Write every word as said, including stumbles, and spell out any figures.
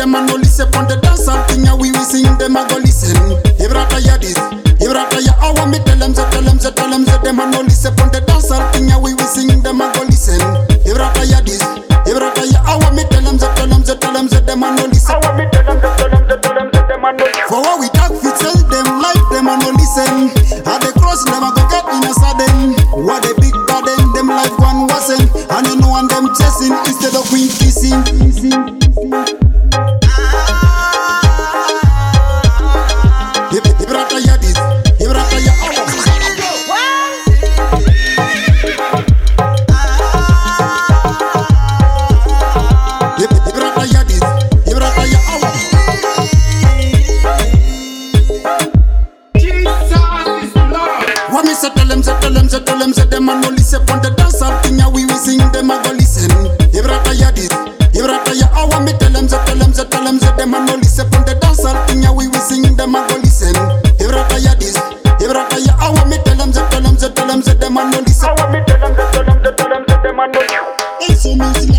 them a no listen. On the dance hall thing, we we sing them a go listen. Ibrata ya this, Ibrata ya I want me tell them, tell them, tell them, tell them a no listen. On the dance hall thing, we we sing them a go listen. Ibrata ya this, Ibrata ya I want me tell them, tell them, tell them, tell them a no listen. I want me tell them, tell them, tell them, tell them a no listen. For what we talk, we tell them like them a no listen. At the cross, them a go get in a sudden. What a big burden, them life one wasn't. And you know and them chasing instead of queen kissing. Ibrata ya this, Ibrata ya I want. Ibrata ya this, Ibrata ya I want. What me say tell them, say tell them, say tell them, say them a no listen. On the dance hall thing, we we sing them a go listen. Ibrata ya this, Ibrata ya I want me tell them, say tell them, say tell them, say them a no listen. On the dance hall thing, we we sing them a go listen. Ibrata ya this, Ibrata ya I want me tell them, say tell them, say tell them, say them a no listen. I want me tell them, tell them, tell them, tell them a no listen. It's so music.